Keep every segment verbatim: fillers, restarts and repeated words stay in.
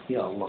يا الله.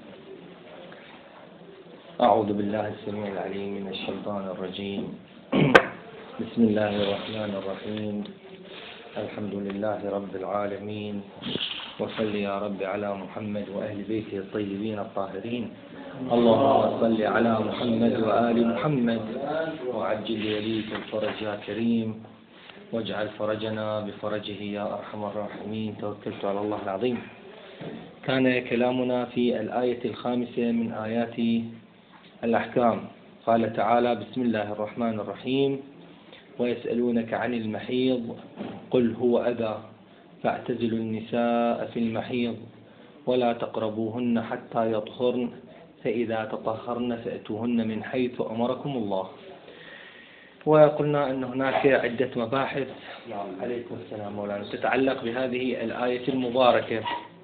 أعوذ بالله السميع العليم من الشيطان الرجيم. بسم الله الرحمن الرحيم. الحمد لله رب العالمين، وصل يا رب على محمد وأهل بيته الطيبين الطاهرين. اللهم صل على محمد وآل محمد، وعجل وليك الفرج يا كريم، واجعل فرجنا بفرجه يا أرحم الراحمين. توكلت على الله العظيم. كان كلامنا في الآية الخامسة من آيات الأحكام. قال تعالى: بسم الله الرحمن الرحيم: ويسألونك عن المحيض قل هو أذى فاعتزلوا النساء في المحيض ولا تقربوهن حتى يطهرن فإذا تطهرن فأتوهن من حيث أمركم الله. وقلنا أن هناك عدة مباحث عليكم السلام مولانا تتعلق بهذه الآية المباركة.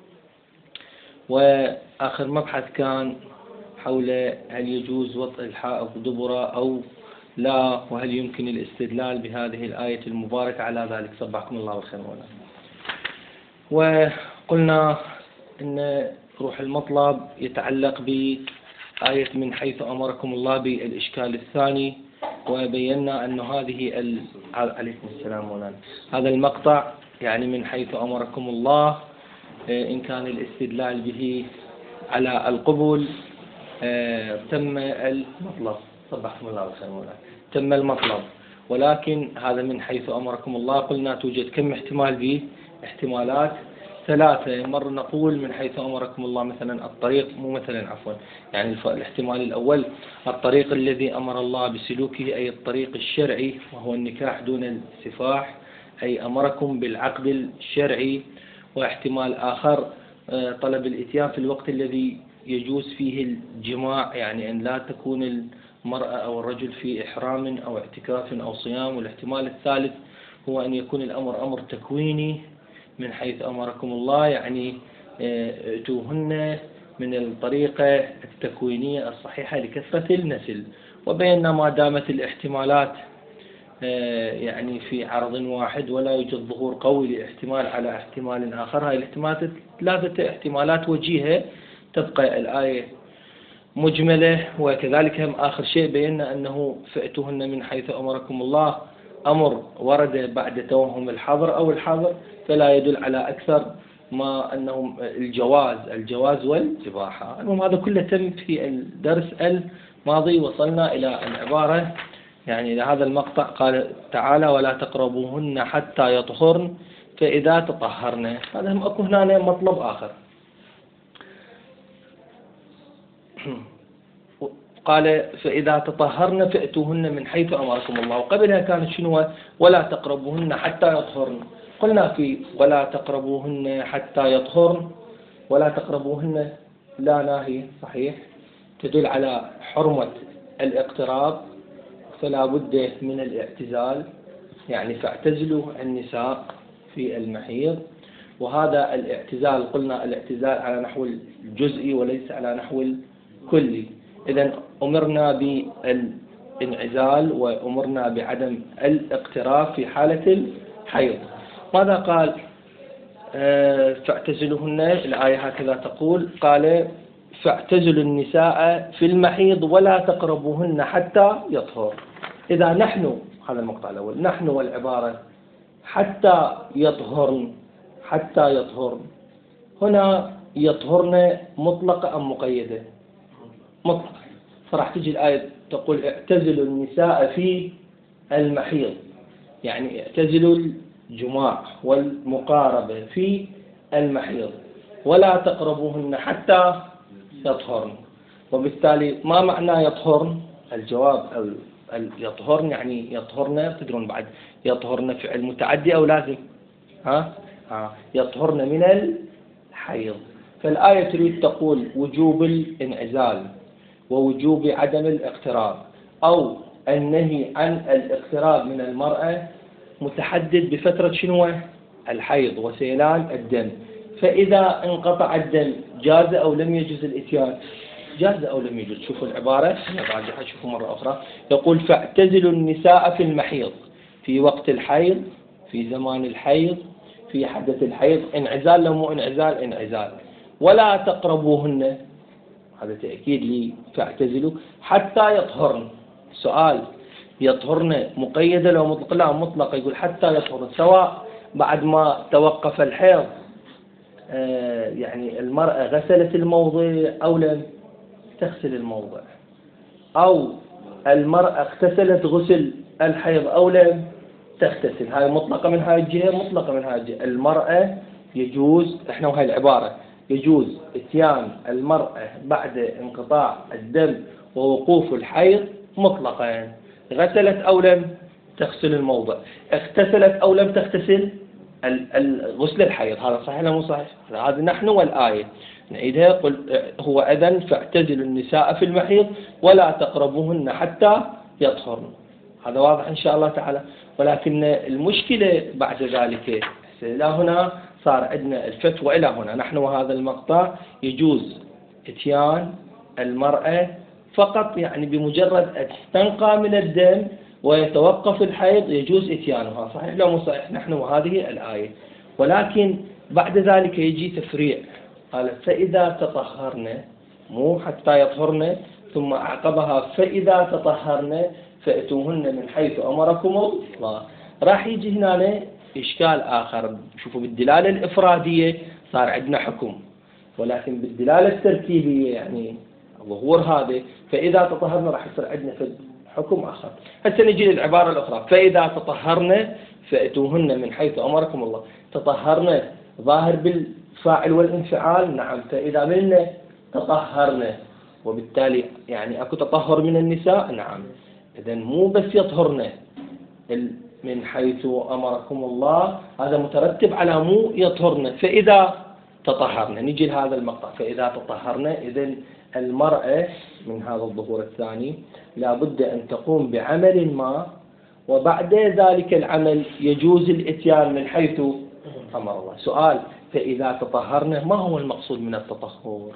وآخر مبحث كان حول هل يجوز وطء الحائض دبرة أو لا، وهل يمكن الاستدلال بهذه الآية المباركة على ذلك. صبحكم الله بالخير مولانا. وقلنا أن روح المطلب يتعلق بآية من حيث أمركم الله بالإشكال الثاني، وبينا أن هذه ال... عليكم السلام مولانا هذا المقطع يعني من حيث أمركم الله إن كان الاستدلال به على القبول تم المطلب. صبحكم الله بالخير مولانا. تم المطلب، ولكن هذا من حيث أمركم الله قلنا توجد كم احتمال به؟ احتمالات ثلاثة. مرة نقول من حيث أمركم الله مثلا الطريق، مو مثلا عفوا يعني الاحتمال الأول الطريق الذي أمر الله بسلوكه، أي الطريق الشرعي وهو النكاح دون السفاح، أي أمركم بالعقد الشرعي. واحتمال آخر طلب الإتيان في الوقت الذي يجوز فيه الجماع، يعني أن لا تكون المرأة أو الرجل في إحرام أو اعتكاف أو صيام. والاحتمال الثالث هو أن يكون الأمر أمر تكويني من حيث أمركم الله، يعني ائتوهن من الطريقة التكوينية الصحيحة لكثرة النسل. وبيننا ما دامت الاحتمالات يعني في عرض واحد ولا يوجد ظهور قوي لاحتمال على احتمال آخر، هاي الاحتمالات ثلاثة احتمالات وجيهة تبقى الآية مجملة. وكذلك هم آخر شيء بينا أنه فأتوهن من حيث أمركم الله أمر ورد بعد توهم الحظر أو الحظر، فلا يدل على أكثر ما أنه الجواز الجواز والإباحة. المهم هذا كله تم في الدرس الماضي. وصلنا إلى العبارة يعني إلى هذا المقطع. قال تعالى: ولا تقربوهن حتى يطهرن فإذا تطهرن. هذا هم أكو هنا مطلب آخر. قال: فإذا تطهرن فأتوهن من حيث أمركم الله. وقبلها كانت شنو؟ ولا تقربوهن حتى يطهرن. قلنا في ولا تقربوهن حتى يطهرن، ولا تقربوهن لا ناهي صحيح تدل على حرمة الاقتراب، فلا بد من الاعتزال، يعني فاعتزلوا النساء في المحيض. وهذا الاعتزال قلنا الاعتزال على نحو الجزئي وليس على نحو الكلي. إذن أمرنا بالانعزال وأمرنا بعدم الاقتراب في حالة الحيض. ماذا قال؟ آه فاعتزلوهن، الآية هكذا تقول. قال: فاعتزلوا النساء في المحيض ولا تقربوهن حتى يطهر. إذا نحن، هذا المقطع الأول، نحن والعبارة حتى يطهرن حتى يطهرن، هنا يطهرن مطلقة أم مقيدة؟ مطلقة. فراح تجي الآية تقول: اعتزلوا النساء في المحيض، يعني اعتزلوا الجماع والمقاربة في المحيض ولا تقربوهن حتى يطهرن. وبالتالي ما معنى يطهرن؟ الجواب أو يطهرن يعني يطهرن، تدرون بعد يطهرن فعل متعدي أو لازم؟ ها؟ ها يطهرن من الحيض. فالآية تريد تقول وجوب الانعزال ووجوب عدم الاقتراب، أو النهي عن الاقتراب من المرأة متحدد بفترة شنو؟ الحيض وسيلان الدم. فإذا انقطع الدم جاز أو لم يجوز الإتيان؟ جاز أو لم يجوز. شوفوا العبارة أنا راجعها، شوفوا مرة أخرى. يقول: فاعتزلوا النساء في المحيض، في وقت الحيض، في زمان الحيض، في حدث الحيض. انعزال لو مو انعزال؟ انعزال. ولا تقربوهن، هذا تأكيد لي فاعتزلوا حتى يطهرن. سؤال، يطهرن مقيدة لو مطلقة؟ لا مطلقة، يقول حتى يطهرن، سواء بعد ما توقف الحيض آه يعني المرأة غسلت الموضع أو لم تغسل الموضع، أو المرأة اغتسلت غسل الحيض أو لم تغتسل. هاي مطلقة من هاي الجهة، مطلقة من هاي الجهة. المرأة يجوز، احنا وهاي العبارة، يجوز اتيان المرأة بعد انقطاع الدم ووقوف الحيض مطلقا، غسلت أو لم تغسل الموضع، اغتسلت أو لم تغتسل غسل الحيض. هذا صحيح ولا مو صحيح؟ هذا نحن والآية نعيدها. قل هو أذن فاعتزلوا النساء في المحيض ولا تقربوهن حتى يطهرن. هذا واضح إن شاء الله تعالى. ولكن المشكلة بعد ذلك إلى هنا صار عندنا الفتوى إلى هنا، نحن وهذا المقطع يجوز اتيان المرأة فقط، يعني بمجرد أن تنقى من الدم ويتوقف الحيض يجوز اتيانها. صحيح لا مو صحيح؟ نحن وهذه الآية. ولكن بعد ذلك يجي تفريع، قال فإذا تطهرن، مو حتى يطهرن، ثم أعقبها فإذا تطهرن فأتوهن من حيث أمركم الله. راح يجي هنا إشكال آخر. شوفوا بالدلالة الإفرادية صار عندنا حكم، ولكن بالدلالة التركيبية يعني ظهور هذا فإذا تطهرن راح يصير عندنا في حكم آخر. هسه نجي للعبارة الأخرى، فإذا تطهرن فأتوهن من حيث أمركم الله. تطهرن ظاهر بالفاعل والانفعال، نعم. فإذا منا تطهرن، وبالتالي يعني أكو تطهر من النساء، نعم. إذن مو بس يطهرن من حيث أمركم الله، هذا مترتب على مو يطهرن. فإذا تطهرن، نجي لهذا المقطع، فإذا تطهرن، إذن المرأة من هذا الظهور الثاني لا بد أن تقوم بعمل ما، وبعد ذلك العمل يجوز الاتيان من حيث أمر الله. سؤال، فإذا تطهرن ما هو المقصود من التطهر؟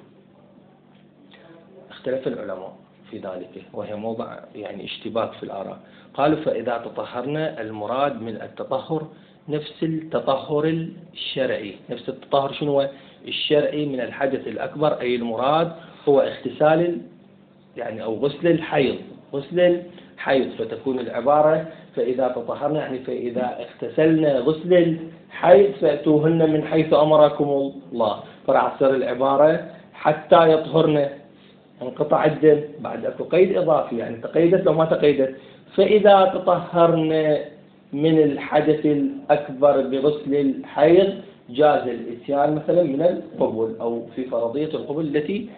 اختلف العلماء في ذلك، وهي موضع يعني اشتباك في الآراء. قالوا فإذا تطهرنا المراد من التطهر نفس التطهر الشرعي. نفس التطهر شنو هو؟ الشرعي من الحدث الأكبر، أي المراد هو اغتسال يعني أو غسل الحيض، غسل الحيض. فتكون العبارة فإذا تطهرنا يعني فإذا اغتسلنا غسل الحيض فأتوهن من حيث أمركم الله. فراح تصير العبارة حتى يطهرن، انقطع الدم، بعد اكو قيد اضافي يعني تقيدت لو ما تقيدت. فاذا تطهرن من الحدث الاكبر بغسل الحيض جاز الاتيان مثلا من القبل، او في فرضيه القبل التي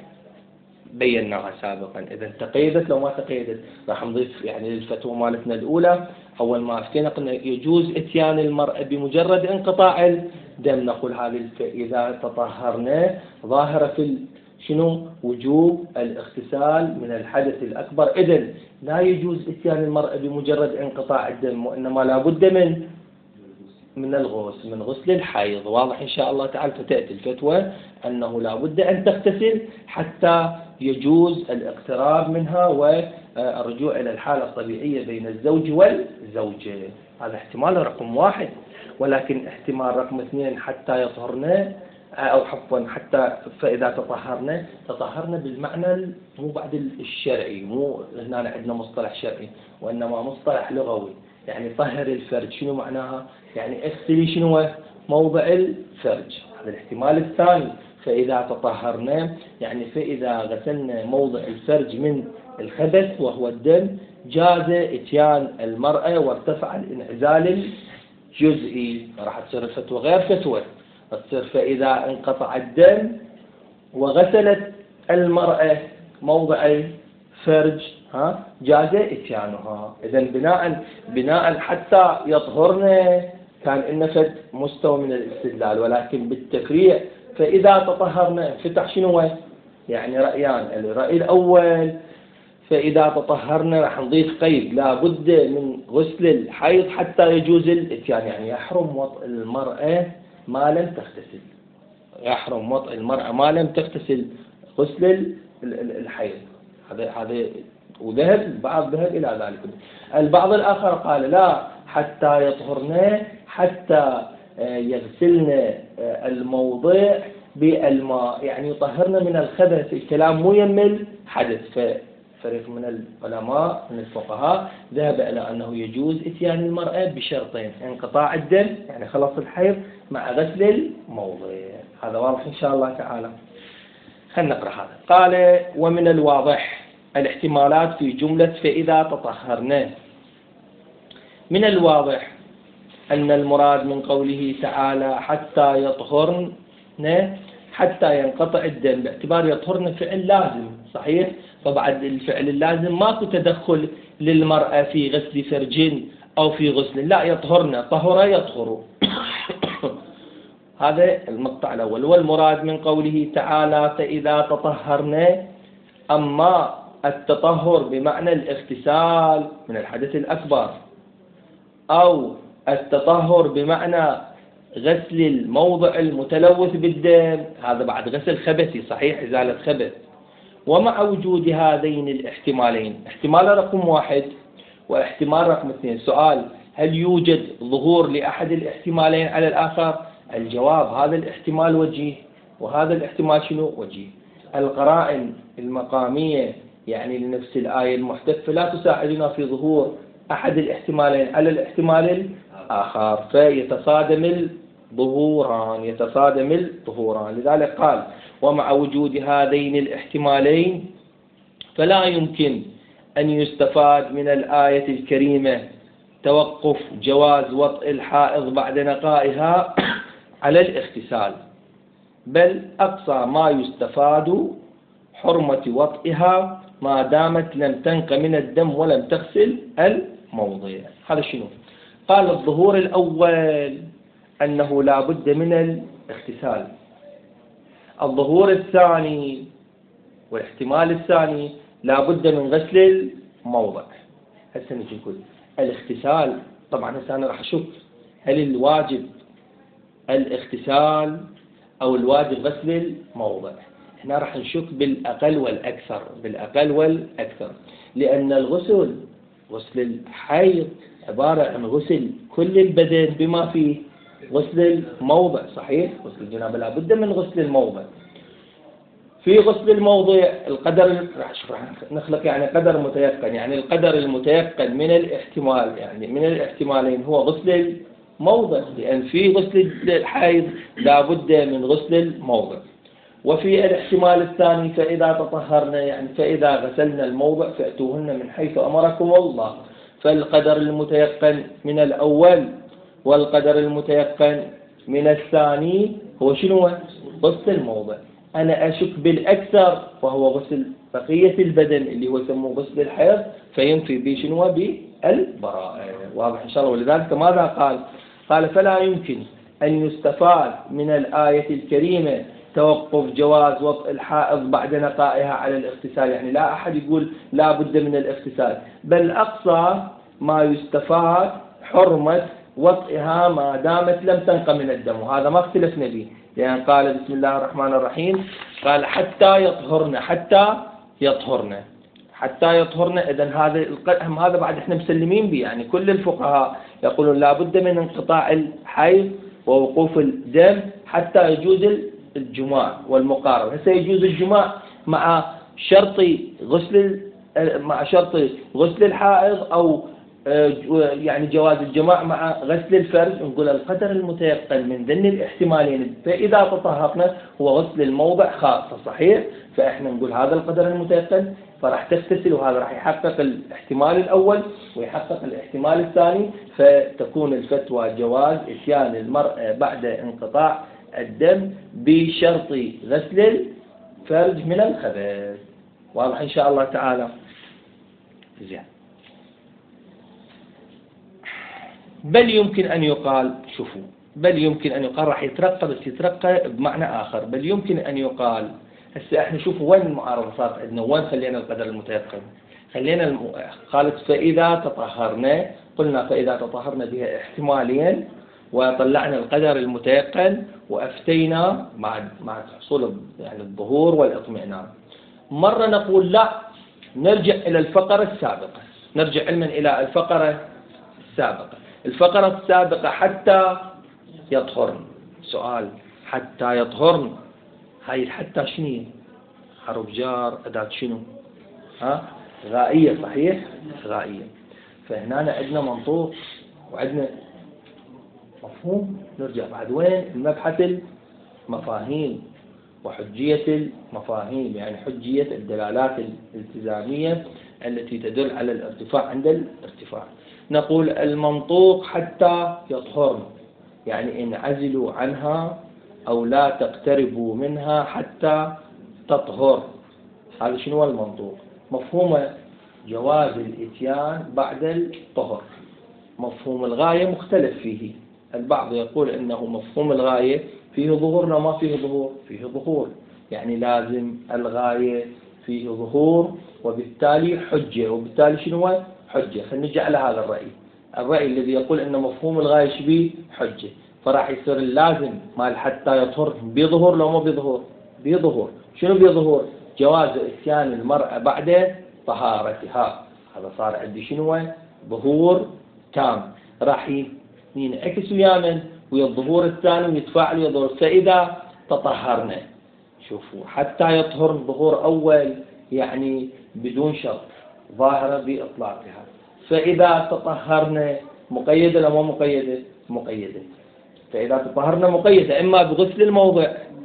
بيناها سابقا. اذا تقيدت لو ما تقيدت راح نضيف يعني للفتوى مالتنا الاولى. اول ما افتينا قلنا يجوز اتيان المراه بمجرد انقطاع الدم، نقول هذه فاذا تطهرن ظاهره في شنو؟ وجوب الاغتسال من الحدث الأكبر. إذن لا يجوز اتيان المرأة بمجرد انقطاع الدم، وإنما لا بد من من الغسل، من غسل الحيض. واضح إن شاء الله تعالى. فتأتي الفتوى أنه لا بد أن تغتسل حتى يجوز الاقتراب منها والرجوع إلى الحالة الطبيعية بين الزوج والزوجة. هذا احتمال رقم واحد. ولكن احتمال رقم اثنين حتى يطهرن، أو حفوا حتى فإذا تطهرنا، تطهرنا بالمعنى مو بعد الشرعي، مو هنا عندنا مصطلح شرعي وإنما مصطلح لغوي. يعني طهر الفرج، شنو معناها؟ يعني اغسلي شنو؟ موضع الفرج. هذا الاحتمال الثاني. فإذا تطهرنا يعني فإذا غسلنا موضع الفرج من الخبث وهو الدم جاز اتيان المرأة وارتفع الانعزال الجزئي. راح تصير الفتوى غير فتوى، تصير فإذا انقطع الدم وغسلت المرأة موضع الفرج ها جاز اتيانها. إذن بناء بناء حتى يطهرن كان إن فد مستوى من الاستدلال، ولكن بالتفريع فإذا تطهرن انفتح شنو؟ يعني رأيان. الرأي الأول فإذا تطهرن راح نضيف قيد لا بد من غسل الحيض حتى يجوز الاتيان، يعني يحرم وطء المرأة ما لم تغتسل، يحرم وطء المرأة ما لم تغتسل غسل الحيض. هذا هذا وذهب البعض ذهب إلى ذلك. البعض الآخر قال لا، حتى يطهرن حتى يغسلن الموضع بالماء يعني يطهرن من الخبث. الكلام مو يمل حدث. ففريق من العلماء من الفقهاء ذهب إلى أنه يجوز إتيان المرأة بشرطين: انقطاع الدم يعني خلاص الحيض مع غسل الموضع. هذا واضح إن شاء الله تعالى. خلينا نقرأ هذا. قال: ومن الواضح الاحتمالات في جملة فإذا تطهرنا. من الواضح أن المراد من قوله تعالى حتى يطهرن حتى ينقطع الدم، باعتبار يطهرن فعل لازم صحيح، فبعد الفعل اللازم ماكو تدخل للمرأة في غسل فرج أو في غسل، لا، يطهرن، طهر يطهر. هذا المقطع الأول. والمراد من قوله تعالى فإذا تطهرن، أما التطهر بمعنى الاغتسال من الحدث الأكبر، أو التطهر بمعنى غسل الموضع المتلوث بالدم، هذا بعد غسل خبثي صحيح، إزالة خبث. ومع وجود هذين الاحتمالين، احتمال رقم واحد واحتمال رقم اثنين، سؤال: هل يوجد ظهور لأحد الاحتمالين على الآخر؟ الجواب: هذا الاحتمال وجيه وهذا الاحتمال شنو وجيه. القرائن المقامية يعني لنفس الآية المحتفة لا تساعدنا في ظهور أحد الاحتمالين على الاحتمال الآخر، فيتصادم الظهوران يتصادم الظهوران لذلك قال: ومع وجود هذين الاحتمالين فلا يمكن أن يستفاد من الآية الكريمة توقف جواز وطئ الحائض بعد نقائها على الاغتسال، بل أقصى ما يستفاد حرمة وطئها ما دامت لم تنق من الدم ولم تغسل الموضع. هذا شنو؟ قال: الظهور الأول أنه لا بد من الاغتسال. الظهور الثاني والاحتمال الثاني لا بد من غسل الموضع. هسه نجي نقول الاغتسال. طبعا هسه أنا راح أشوف هل الواجب الاغتسال أو الواجب غسل الموضع. هنا راح نشك بالأقل والأكثر، بالأقل والأكثر، لأن الغسل غسل الحيض عبارة عن غسل كل البدن بما فيه غسل الموضع صحيح. غسل الجنابة لا بد من غسل الموضع. في غسل الموضع القدر راح نخلق يعني قدر متيقن، يعني القدر المتيقن من الاحتمال يعني من الاحتمالين هو غسل الموضع، لأن في غسل الحيض لا بد من غسل الموضع. وفي الاحتمال الثاني فإذا تطهرنا يعني فإذا غسلنا الموضع فأتوهن من حيث أمركم الله. فالقدر المتيقن من الأول والقدر المتيقن من الثاني هو شنو؟ غسل الموضع. أنا أشك بالأكثر وهو غسل بقية البدن اللي هو يسموه غسل الحيض، فينفي به شنو؟ بالبراءة. واضح إن شاء الله. ولذلك ماذا قال؟ قال: فلا يمكن أن يستفاد من الآية الكريمة توقف جواز وطئ الحائض بعد نقائها على الاغتسال، يعني لا أحد يقول لا بد من الاغتسال، بل أقصى ما يستفاد حرمة وطئها ما دامت لم تنق من الدم. وهذا ما اختلفنا به، لأن يعني قال بسم الله الرحمن الرحيم قال حتى يطهرن حتى يطهرن حتى يطهرن. إذن هذا القدم هذا بعد احنا مسلمين به، يعني كل الفقهاء يقولون لا بد من انقطاع الحيض ووقوف الدم حتى يجوز الجماع والمقاربة. هسه يجوز الجماع مع شرط غسل مع شرط غسل الحائض أو يعني جواز الجماع مع غسل الفرج. نقول القدر المتيقن من ذن الاحتمالين فإذا تطهرنا هو غسل الموضع خاصة صحيح، فإحنا نقول هذا القدر المتيقن فراح تغتسل، وهذا راح يحقق الاحتمال الأول ويحقق الاحتمال الثاني، فتكون الفتوى جواز إتيان المرأة بعد انقطاع الدم بشرط غسل الفرج من الخبث. واضح إن شاء الله تعالى. زين. بل يمكن أن يقال، شوفوا، بل يمكن أن يقال راح يترقى بس يترقى بمعنى آخر. بل يمكن أن يقال هسه احنا شوفوا وين المعارضة صارت عندنا، وين خلينا القدر المتيقن. خلينا الم... قالت فإذا تطهرنا، قلنا فإذا تطهرنا بها احتمالين وطلعنا القدر المتيقن وأفتينا مع مع حصول يعني الظهور والاطمئنان. مرة نقول لا، نرجع إلى الفقرة السابقة، نرجع علما إلى الفقرة السابقة. الفقرة السابقة حتى يطهرن. سؤال: حتى يطهرن هاي حتى شنو حرف جار أداة شنو ها غائية صحيح غائية. فهنا عندنا منطوق وعندنا مفهوم. نرجع بعد وين المبحث المفاهيم وحجية المفاهيم، يعني حجية الدلالات الالتزامية التي تدل على الارتفاع عند الارتفاع. نقول المنطوق حتى يطهرن، يعني انعزلوا عنها أو لا تقتربوا منها حتى تطهر. هذا شنو هو المنطوق؟ مفهومه جواز الإتيان بعد الطهر. مفهوم الغاية مختلف فيه، البعض يقول أنه مفهوم الغاية فيه ظهور لا ما فيه ظهور، فيه ظهور، يعني لازم الغاية فيه ظهور وبالتالي حجة، وبالتالي شنو هو حجة. فنرجع على هذا الرأي، الرأي الذي يقول أن مفهوم الغاية شبيه حجة، فراح يصير اللازم مال حتى يطهر بظهور لو ما بظهور بظهور. شنو بظهور؟ جواز إتيان المرأة بعد طهارتها. هذا صار عندي شنو هو ظهور تام، راح ينعكس ويا من ويا الظهور الثاني ويتفاعل ويا الظهور. فإذا تطهرنا، شوفوا حتى يطهر ظهور أول يعني بدون شرط ظاهرة بإطلاقها. فإذا تطهرنا مقيدة لو ما مقيدة مقيدة. فإذا تطهرنا مقيدة إما بغسل الموضع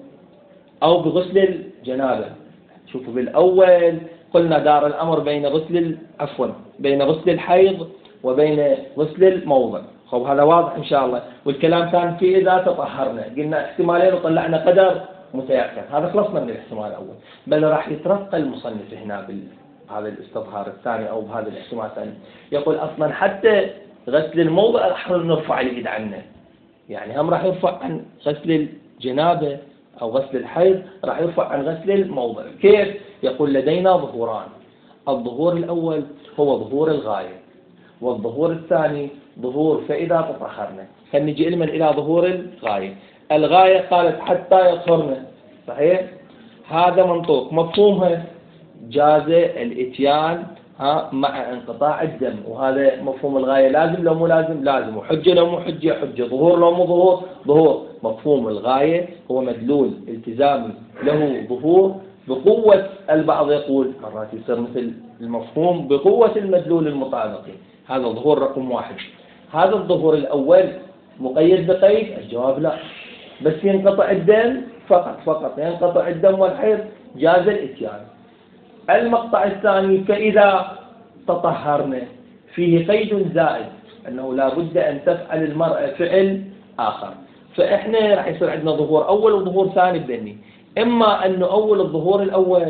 أو بغسل الجنابة. شوفوا بالأول قلنا دار الأمر بين غسل عفوا بين غسل الحيض وبين غسل الموضع. خب هذا واضح إن شاء الله. والكلام كان في إذا تطهرنا، قلنا احتمالين وطلعنا قدر متيقن. هذا خلصنا من الاحتمال الأول، بل راح يترقى المصنف هنا بهذا الاستظهار الثاني أو بهذا الاحتمال الثاني. يقول أصلا حتى غسل الموضع راح نرفع اليد عنه، يعني هم راح يرفع عن غسل الجنابة أو غسل الحيض، راح يرفع عن غسل الموضع. كيف؟ يقول لدينا ظهوران، الظهور الأول هو ظهور الغاية، والظهور الثاني ظهور فإذا تطهرنا. فنجي لمن إلى ظهور الغاية. الغاية قالت حتى يطهرنا صحيح، هذا منطوق مفهومها جاز الإتيان ها مع انقطاع الدم، وهذا مفهوم الغاية لازم لو مو لازم لازم، وحجة لو مو حجة حجة، ظهور لو مو ظهور ظهور. مفهوم الغاية هو مدلول التزامي له ظهور بقوة، البعض يقول مرات يصير مثل المفهوم بقوة المدلول المطابقي. هذا ظهور رقم واحد. هذا الظهور الأول مقيد بقيد؟ الجواب لا، بس ينقطع الدم فقط فقط، ينقطع الدم والحيض جاز الإتيان. المقطع الثاني فإذا تطهرنا فيه قيد زائد، أنه لا بد أن تفعل المرأة فعل آخر. فإحنا راح يصير عندنا ظهور أول وظهور ثاني بذني، إما أن أول الظهور الأول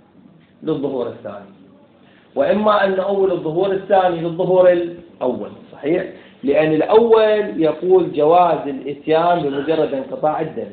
للظهور الثاني، وإما أن أول الظهور الثاني للظهور الأول صحيح، لأن الأول يقول جواز الإتيان بمجرد انقطاع الدم،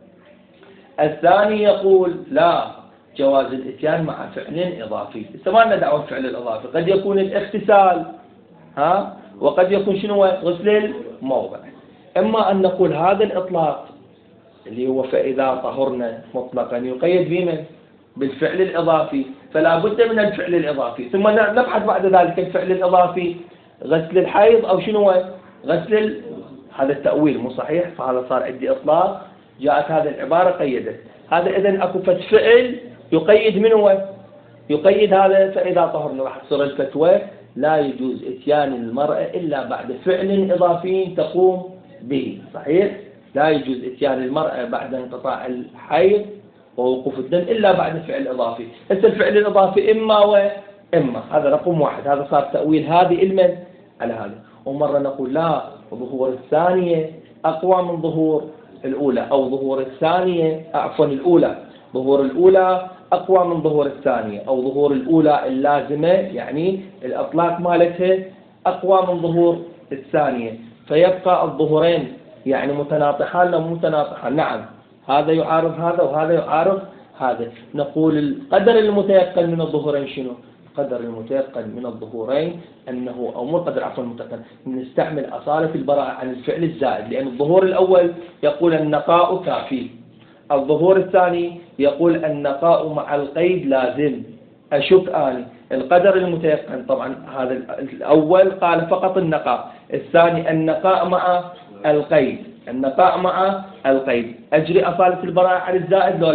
الثاني يقول لا جواز الإتيان مع فعل إضافي. ما لنا دعوة بالفعل الإضافي، قد يكون الاغتسال ها وقد يكون شنو غسل الموضع. إما أن نقول هذا الإطلاق اللي هو فإذا طهرنا مطلقا يقيد بمن؟ بالفعل الإضافي، فلا بد من الفعل الإضافي. ثم نبحث بعد ذلك الفعل الإضافي غسل الحيض أو شنو غسل ال... هذا التأويل مو صحيح. فهذا صار عندي إطلاق، جاءت هذه العبارة قيدت هذا، إذن أكو فعل يقيد من هو؟ يقيد هذا فإذا طهرنا. راح تصير الفتوى لا يجوز إتيان المرأة إلا بعد فعل إضافي تقوم به صحيح. لا يجوز إتيان المرأة بعد انقطاع الحيض ووقوف الدم إلا بعد فعل إضافي. هسه الفعل الإضافي إما وإما، هذا رقم واحد. هذا صار تأويل هذه المن على هذا. ومرة نقول لا ظهور الثانية أقوى من ظهور الأولى، أو ظهور الثانية عفوا الأولى ظهور الأولى أقوى من ظهور الثانية، أو ظهور الأولى اللازمة يعني الأطلاق مالتها أقوى من ظهور الثانية. فيبقى الظهورين يعني متناطحان أو متناطحان. نعم هذا يعارض هذا وهذا يعارض هذا. نقول القدر المتيقن من الظهورين شنو؟ القدر المتيقن من الظهورين أنه أو مو القدر عفوا المتيقن، نستعمل أصالة البراءة عن الفعل الزائد، لأن الظهور الأول يقول النقاء كافي، الظهور الثاني يقول النقاء مع القيد لازم. أشك آني القدر المتيقن طبعا هذا الأول قال فقط النقاء، الثاني النقاء مع القيد، النقاء مع القيد. أجري أصالة البراءة عن الزائد لو لا؟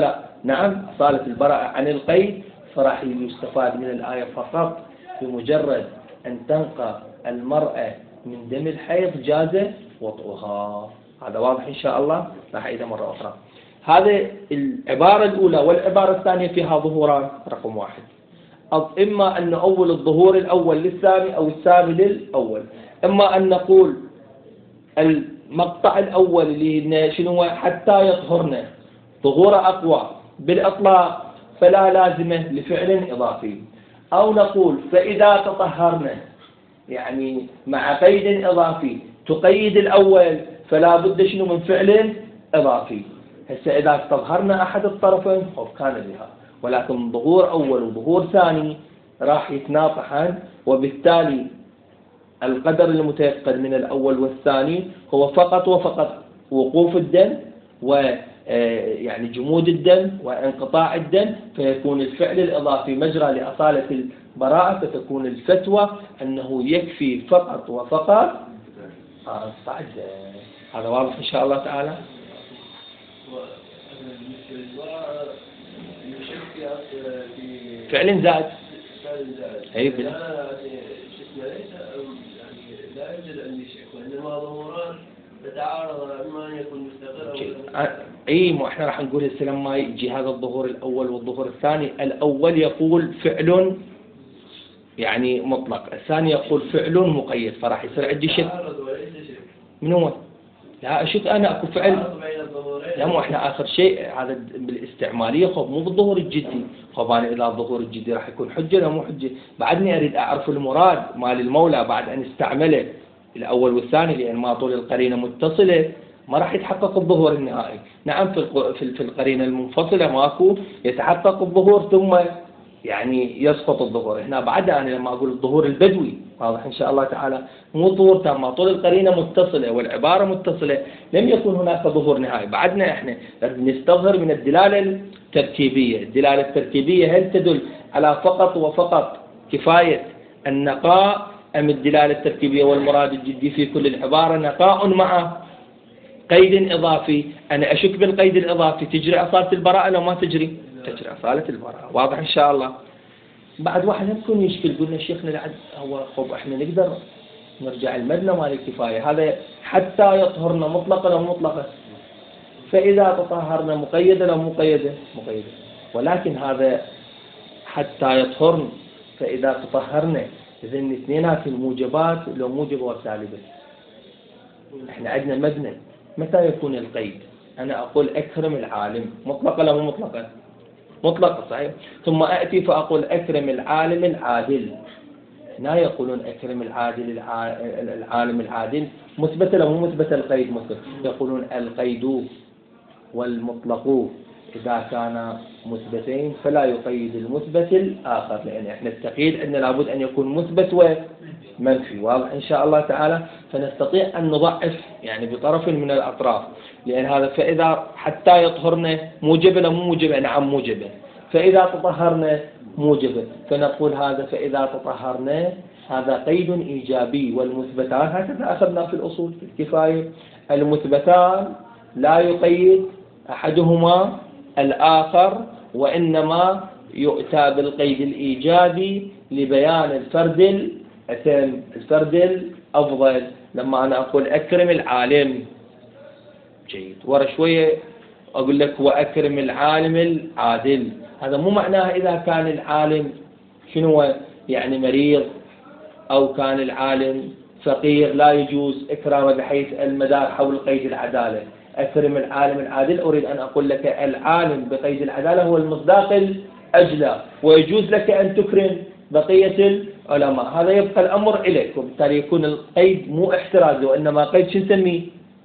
نعم أصالة البراءة عن القيد، فراح يستفاد من الآية فقط بمجرد أن تنقى المرأة من دم الحيض جاز وطئها. هذا واضح إن شاء الله. راح أعيده مرة أخرى. هذه العبارة الأولى. والعبارة الثانية فيها ظهوران. رقم واحد، إما أن نؤول الظهور الأول للثاني أو الثاني للأول. إما أن نقول المقطع الأول اللي شنو حتى يطهرن ظهور أقوى بالإطلاق فلا لازمة لفعل إضافي، أو نقول فإذا تطهرن يعني مع قيد إضافي تقيد الأول فلا بد شنو من فعل إضافي. هسه إذا استظهرنا أحد الطرفين كان بها، ولكن ظهور أول وظهور ثاني راح يتناطحان، وبالتالي القدر المتيقن من الأول والثاني هو فقط وفقط وقوف الدم و يعني جمود الدم وانقطاع الدم، فيكون الفعل الإضافي مجرى لأصالة البراءة، فتكون الفتوى أنه يكفي فقط وفقط آه هذا واضح إن شاء الله تعالى. فعل زائد أي بل... لا يوجد عندي شك، وإنما ظهوران تتعارض، إما أن يكون مستقرا. اي مو احنا راح نقول هسه لما يجي هذا الظهور الاول والظهور الثاني، الاول يقول فعل يعني مطلق، الثاني يقول فعل مقيد، فراح يصير عندي شك. من هو؟ لا اشك انا اكو فعل. لا مو احنا اخر شيء هذا بالاستعماليه، خب مو بالظهور الجدي. خب انا اذا الظهور الجدي راح يكون حجه ولا مو حجه؟ بعدني اريد اعرف المراد مال المولى بعد ان استعمله الاول والثاني، لان ما طول القرينه متصله ما راح يتحقق الظهور النهائي. نعم في في القرينه المنفصله ماكو يتحقق الظهور ثم يعني يسقط الظهور. هنا بعد انا لما اقول الظهور البدوي واضح ان شاء الله تعالى، مو ظهور تام، ما طول القرينه متصله والعباره متصله لم يكن هناك ظهور نهائي. بعدنا احنا نستظهر من الدلاله التركيبيه. الدلاله التركيبيه هل تدل على فقط وفقط كفايه النقاء، ام الدلاله التركيبيه والمراد الجدي في كل العباره نقاء مع قيد إضافي؟ أنا أشك بالقيد الإضافي، تجري أصالة البراءة لو ما تجري؟ تجري أصالة البراءة. واضح إن شاء الله. بعد واحد يمكن يشكل، قلنا شيخنا العد هو خب إحنا نقدر نرجع المبنى مال الكفاية هذا حتى يطهرنا مطلقا أو مطلقا، فإذا تطهرنا مقيدا أو مقيدا مقيدا، ولكن هذا حتى يطهرنا فإذا تطهرنا إذن اثنينات الموجبات لو موجبة وسالبة. إحنا عندنا مبنى متى يكون القيد؟ أنا أقول أكرم العالم مطلقا أو مطلقا؟ مطلقا صحيح. ثم أأتي فأقول أكرم العالم العادل. لا يقولون أكرم العادل العالم العادل مثبت له مو مثبت القيد مثبت. يقولون القيد والمطلق إذا كان مثبتين فلا يقيد المثبت الآخر، لأن إحنا التقييد عندنا لابد أن يكون مثبت ومنفي. واضح إن شاء الله تعالى. فنستطيع أن نضعف يعني بطرف من الأطراف، لأن هذا فإذا حتى يطهرنا موجبة مو موجبة؟ نعم موجبة. فإذا تطهرنا موجبة، فنقول هذا فإذا تطهرنا هذا قيد إيجابي. والمثبتان هكذا أخذنا في الأصول في الكفاية، المثبتان لا يقيد أحدهما الآخر، وإنما يؤتى بالقيد الإيجابي لبيان الفرد الأتم الفرد الأفضل. لما أنا أقول أكرم العالم جيد، ورا شوية أقول لك وأكرم العالم العادل، هذا مو معناه إذا كان العالم شنو يعني مريض أو كان العالم فقير لا يجوز إكرامه بحيث المدار حول قيد العدالة. أكرم العالم العادل أريد أن أقول لك العالم بقيد العدالة هو المصداق الأجلى، ويجوز لك أن تكرم بقية العلماء. هذا يبقى الأمر إليك، وبالتالي يكون القيد مو احترازي وإنما قيد شو نسميه؟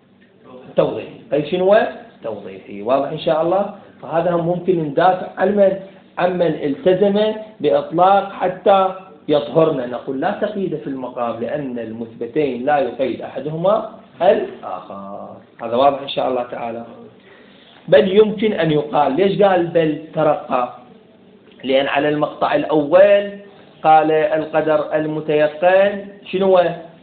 توضيحي. قيد شنو؟ توضيحي. واضح إن شاء الله. فهذا هم ممكن ندافع عن من عمن التزم بإطلاق حتى يطهرنا، نقول لا تقييد في المقام لأن المثبتين لا يقيد أحدهما الآخر. هذا واضح إن شاء الله تعالى. بل يمكن أن يقال، ليش قال بل ترقى؟ لأن على المقطع الأول قال القدر المتيقن شنو؟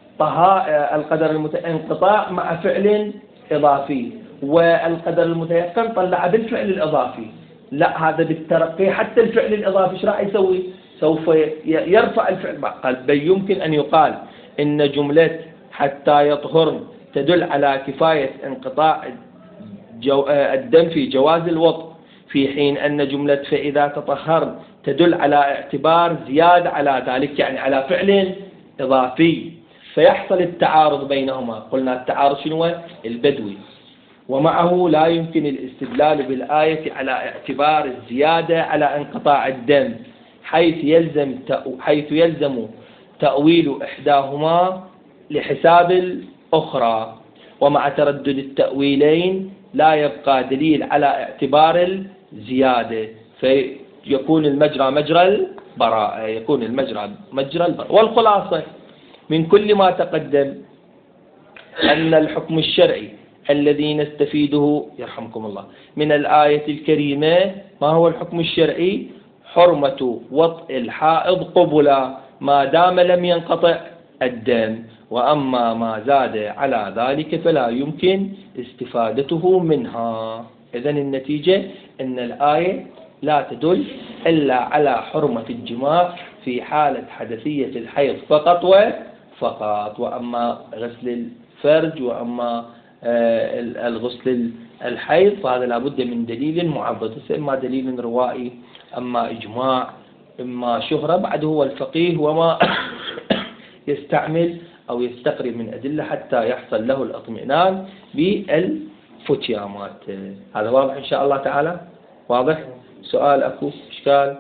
طهاء القدر المتانقطاع مع فعل إضافي، والقدر المتيقن طلع بالفعل الإضافي. لا هذا بالترقي حتى الفعل الإضافي ايش راح يسوي؟ سوف يرفع الفعل. قال بل يمكن أن يقال إن جملة حتى يطهرن تدل على كفاية انقطاع جو الدم في جواز الوطء، في حين أن جملة فإذا تطهرن تدل على اعتبار زيادة على ذلك، يعني على فعل إضافي، فيحصل التعارض بينهما. قلنا التعارض شنو؟ البدوي. ومعه لا يمكن الاستدلال بالآية على اعتبار الزيادة على انقطاع الدم، حيث يلزم حيث يلزم تأويل إحداهما لحساب الأخرى، ومع تردد التأويلين لا يبقى دليل على اعتبار الزيادة، فيكون المجرى مجرى البراءة، يكون المجرى مجرى البراءة. والخلاصة من كل ما تقدم أن الحكم الشرعي الذي نستفيده يرحمكم الله من الآية الكريمة، ما هو الحكم الشرعي؟ حرمة وطء الحائض قبلا ما دام لم ينقطع الدم، وأما ما زاد على ذلك فلا يمكن استفادته منها. إذن النتيجة أن الآية لا تدل إلا على حرمة الجماع في حالة حدثية الحيض فقط وفقط، وأما غسل الفرج وأما الغسل الحيض فهذا لابد من دليل معضد، إما دليل روائي أما إجماع إما شهرة. بعد هو الفقيه وما يستعمل أو يستقري من أدلة حتى يحصل له الاطمئنان بالفتيامات. هذا واضح إن شاء الله تعالى؟ واضح؟ سؤال أكو إشكال؟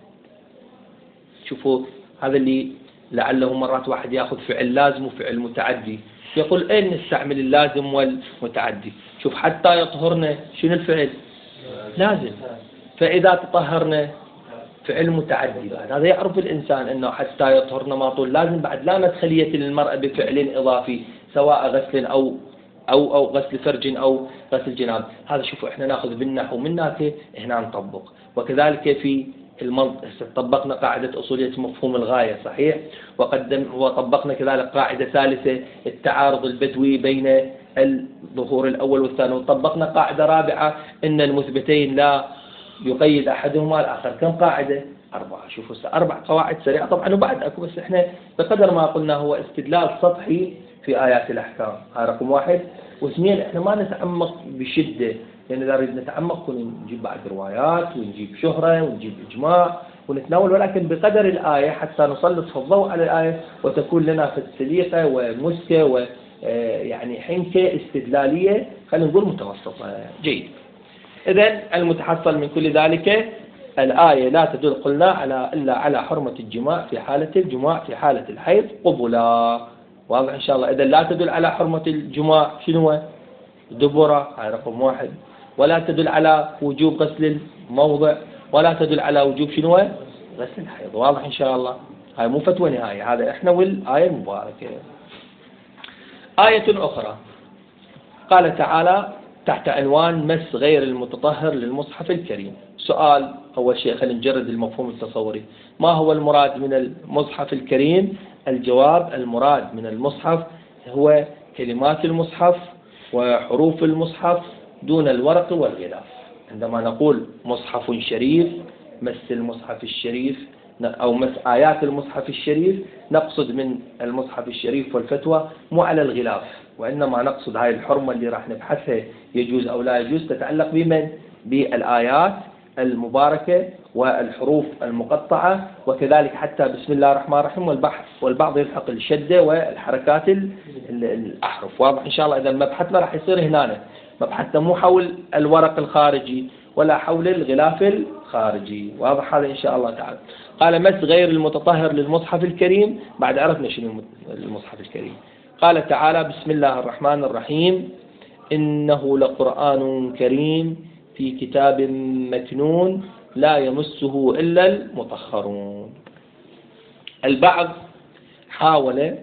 شوفوا هذا اللي لعله مرات واحد يأخذ فعل لازم وفعل متعدي، يقول أين نستعمل اللازم والمتعدي؟ شوف حتى يطهرنا شنو الفعل؟ لازم. فإذا تطهرنا فعل متعدي، بعد هذا يعرف الإنسان أنه حتى يطهرنا ما طول لازم، بعد لا مدخلية للمرأة بفعل إضافي سواء غسل أو أو أو غسل فرج أو غسل جناب. هذا شوفوا إحنا نأخذ بالنحو من هناك هنا نطبق. وكذلك في المنطق طبقنا قاعدة أصولية مفهوم الغاية صحيح، وقدم وطبقنا كذلك قاعدة ثالثة التعارض البدوي بين الظهور الأول والثاني، وطبقنا قاعدة رابعة أن المثبتين لا يقيد أحدهما الآخر. كم قاعدة؟ أربعة. شوفوا أربع قواعد سريعة طبعا وبعد أكو، بس إحنا بقدر ما قلنا هو استدلال سطحي في آيات الأحكام. هذا رقم واحد. واثنين إحنا ما نتعمق بشدة، لأن إذا نريد نتعمق كنا نجيب بعد روايات ونجيب شهرة ونجيب إجماع ونتناول، ولكن بقدر الآية حتى نسلط الضوء على الآية وتكون لنا في السليقة ومسكة ويعني حنكة استدلالية خلينا نقول متوسطة. جيد. إذن المتحصل من كل ذلك الآية لا تدل قلنا على إلا على حرمة الجماع في حالة الجماع في حالة الحيض قبلا. واضح إن شاء الله؟ إذن لا تدل على حرمة الجماع شنو؟ دبرة. هاي رقم واحد. ولا تدل على وجوب غسل الموضع، ولا تدل على وجوب شنو؟ غسل الحيض. واضح إن شاء الله؟ هاي مو فتوى نهاية، هذا إحنا والآية المباركة. آية أخرى قال تعالى تحت عنوان مس غير المتطهر للمصحف الكريم. سؤال أول شيء خلينا نجرد المفهوم التصوري. ما هو المراد من المصحف الكريم؟ الجواب المراد من المصحف هو كلمات المصحف وحروف المصحف دون الورق والغلاف. عندما نقول مصحف شريف، مس المصحف الشريف أو مس آيات المصحف الشريف، نقصد من المصحف الشريف والفتوى مو على الغلاف، وإنما نقصد هاي الحرمة اللي راح نبحثها يجوز أو لا يجوز تتعلق بمن؟ بالآيات المباركة والحروف المقطعة، وكذلك حتى بسم الله الرحمن الرحيم والبحث والبعض يلحق الشدة والحركات الأحرف. واضح إن شاء الله؟ إذا مبحثنا راح يصير هنا، مبحثنا مو حول الورق الخارجي ولا حول الغلاف الخارجي. واضح هذا إن شاء الله تعالى؟ قال مس غير المتطهر للمصحف الكريم. بعد عرفنا شنو المصحف الكريم. قال تعالى بسم الله الرحمن الرحيم إنه لقرآن كريم في كتاب مكنون لا يمسه إلا المطهرون. البعض حاول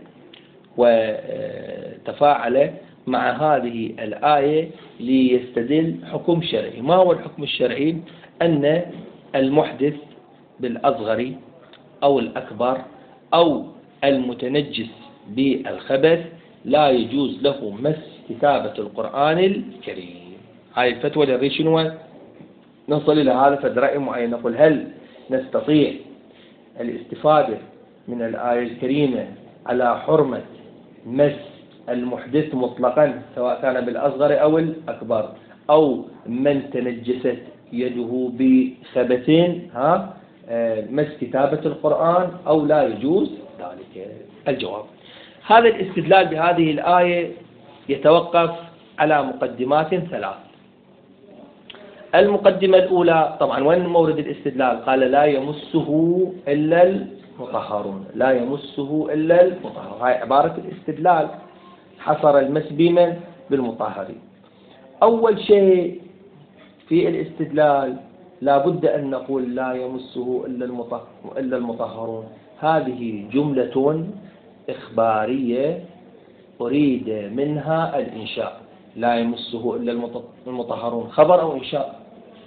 وتفاعل مع هذه الآية ليستدل حكم شرعي. ما هو الحكم الشرعي؟ أن المحدث بالأصغر أو الأكبر أو المتنجس بالخبث لا يجوز له مس كتابة القرآن الكريم. هاي الفتوى اللي شنو نصل إلى هذا فد رأي معين، نقول هل نستطيع الاستفادة من الآية الكريمة على حرمة مس المحدث مطلقا سواء كان بالأصغر أو الأكبر، أو من تنجست يده بخبث ها مس كتابة القرآن أو لا يجوز ذلك؟ الجواب: هذا الاستدلال بهذه الآية يتوقف على مقدمات ثلاث. المقدمة الأولى طبعا وين مورد الاستدلال؟ قال لا يمسه إلا المطهرون، لا يمسه إلا المطهرون، هاي عبارة الاستدلال، حصر المس بمن؟ بالمطهرين. أول شيء في الاستدلال لا بد أن نقول لا يمسه إلا المطهرون، هذه جملة إخبارية أريد منها الإنشاء. لا يمسه إلا المطهرون خبر أو إنشاء؟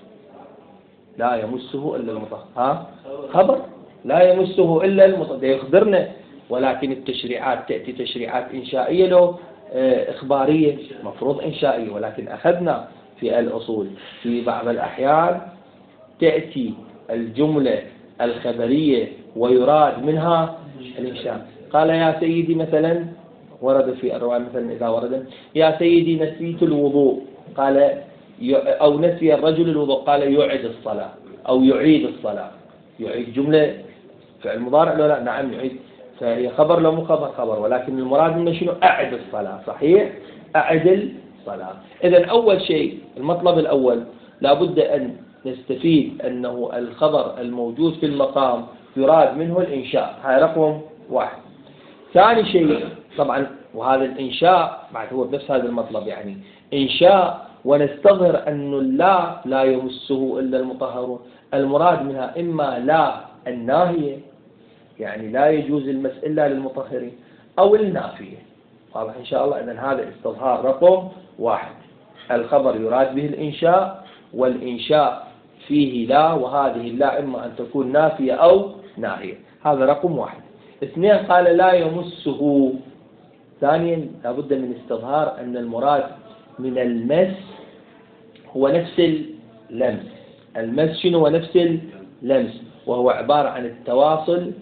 لا يمسه إلا المطهرون ها خبر، لا يمسه إلا المطهرون يخبرنا، ولكن التشريعات تأتي تشريعات إنشائية له إخبارية، مفروض إنشائية، ولكن أخذنا في الأصول في بعض الأحيان تأتي الجملة الخبرية ويراد منها الإنشاء. قال يا سيدي مثلا، ورد في الرواية مثلا إذا ورد يا سيدي نسيت الوضوء، قال أو نسي الرجل الوضوء، قال يعيد الصلاة أو يعيد الصلاة. يعيد جملة فعل مضارع لو لا؟ نعم يعيد، فهي خبر لو مو خبر خبر، ولكن المراد منه شنو؟ أعد الصلاة، صحيح؟ أعد الصلاة. إذا أول شيء المطلب الأول لابد أن نستفيد أنه الخبر الموجود في المقام يراد منه الإنشاء، هاي رقم واحد. ثاني شيء طبعا وهذا الإنشاء بعد هو بنفس هذا المطلب، يعني إنشاء ونستظهر أن لا لا يمسه إلا المطهرون، المراد منها إما لا الناهية يعني لا يجوز المس إلا للمطهرين، أو النافية. واضح إن شاء الله؟ إذن هذا استظهار رقم واحد، الخبر يراد به الإنشاء، والإنشاء فيه لا، وهذه اللا إما أن تكون نافية أو ناهية، هذا رقم واحد. اثنين قال لا يمسه، ثانيا لابد من استظهار أن المراد من المس هو نفس اللمس. المس شنو هو؟ نفس اللمس، وهو عبارة عن التواصل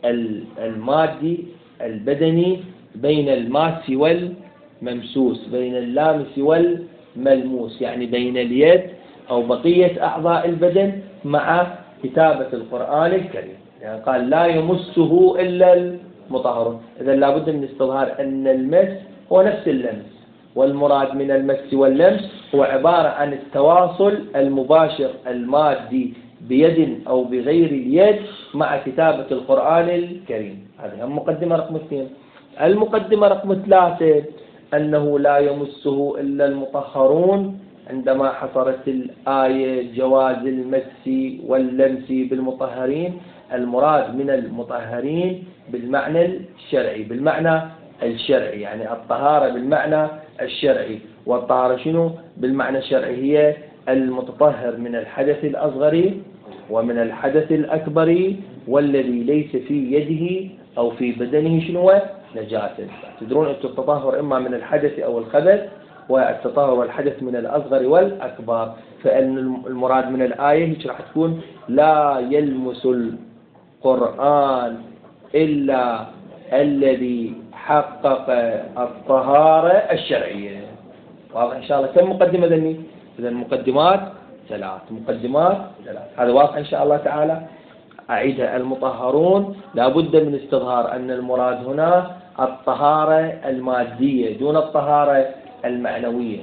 المادي البدني بين الماس والممسوس، بين اللامس والملموس، يعني بين اليد أو بقية أعضاء البدن مع كتابة القرآن الكريم. يعني قال لا يمسه إلا المطهرون، إذا لابد من استظهار أن المس هو نفس اللمس، والمراد من المس واللمس هو عبارة عن التواصل المباشر المادي بيد أو بغير اليد مع كتابة القرآن الكريم. هذه المقدمة رقم اثنين. المقدمة رقم ثلاثة أنه لا يمسه إلا المطهرون، عندما حصرت الآية جواز المس واللمس بالمطهرين، المراد من المطهرين بالمعنى الشرعي، بالمعنى الشرعي يعني الطهارة بالمعنى الشرعي. والطهارة شنو بالمعنى الشرعي؟ هي المتطهر من الحدث الأصغر ومن الحدث الأكبر والذي ليس في يده أو في بدنه شنو نجاسة. تدرون أنتم التطهر إما من الحدث أو الخبث، والتطهر والحدث من الأصغر والأكبر. فإن المراد من الآية هيك راح تكون لا يلمس القرآن إلا الذي حقق الطهارة الشرعية. واضح إن شاء الله؟ كم مقدمة ذني؟ إذا المقدمات ثلاث، مقدمات ثلاث، هذا واضح إن شاء الله تعالى. أعيدها: المطهرون لابد من استظهار أن المراد هنا الطهارة المادية دون الطهارة المعنوية.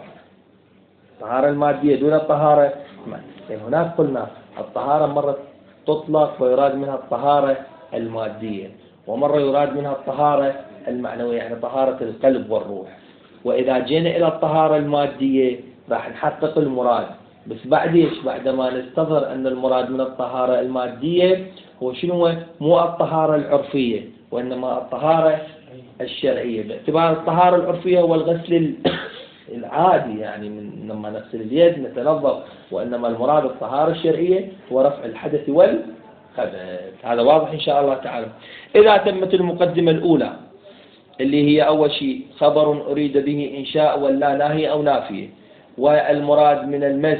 الطهارة المادية دون الطهارة يعني هناك قلنا الطهارة مرة تطلق ويراد منها الطهارة المادية، ومرة يراد منها الطهارة المعنوية يعني طهارة القلب والروح. وإذا جينا إلى الطهارة المادية راح نحقق المراد، بس بعد إيش؟ بعدما نستظهر أن المراد من الطهارة المادية هو شنو؟ مو الطهارة العرفية، وإنما الطهارة الشرعية، باعتبار الطهارة العرفية هو الغسل العادي، يعني من لما نغسل اليد نتنظف، وإنما المراد الطهارة الشرعية هو رفع الحدث والخبث. هذا واضح إن شاء الله تعالى. إذا تمت المقدمة الأولى اللي هي أول شيء خبر أريد به إنشاء ولا ناهي أو نافية، والمراد من المس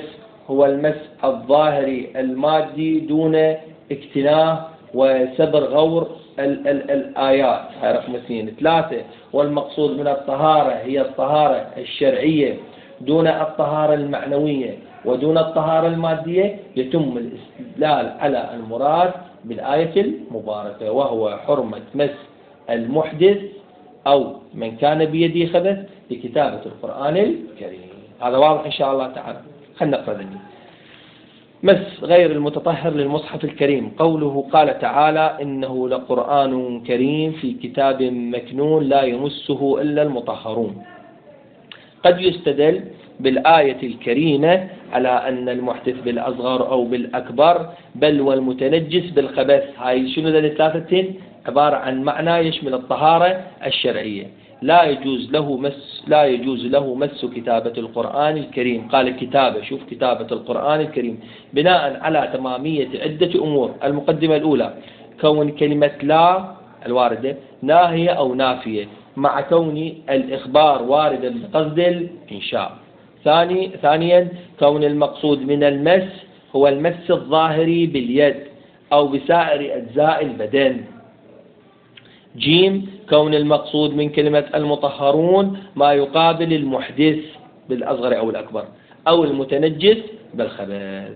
هو المس الظاهري المادي دون اكتناه وسبر غور ال ال الآيات. هاي رقم اثنين. ثلاثة، والمقصود من الطهارة هي الطهارة الشرعية دون الطهارة المعنوية ودون الطهارة المادية. يتم الاستدلال على المراد بالآية المباركة، وهو حرمة مس المحدث أو من كان بيده خبث لكتابة القرآن الكريم. هذا واضح إن شاء الله تعالى. خلنا نقرأ ذني. مس غير المتطهر للمصحف الكريم. قوله قال تعالى إنه لقرآن كريم في كتاب مكنون لا يمسه إلا المطهرون. قد يستدل بالآية الكريمة على أن المحدث بالأصغر أو بالأكبر بل والمتنجس بالخبث. هاي شنو ذا الثلاثتين؟ عبارة عن معنى يشمل الطهارة الشرعية. لا يجوز له مس لا يجوز له مس كتابة القرآن الكريم. قال كتابة، شوف كتابة القرآن الكريم بناء على تمامية عدة أمور. المقدمة الأولى كون كلمة لا الواردة ناهية أو نافية مع كون الإخبار واردا بقصد الإنشاء. ثاني ثانيا كون المقصود من المس هو المس الظاهري باليد أو بسائر أجزاء البدن. جيم كون المقصود من كلمة المطهرون ما يقابل المحدث بالأصغر أو الأكبر أو المتنجس بالخبث.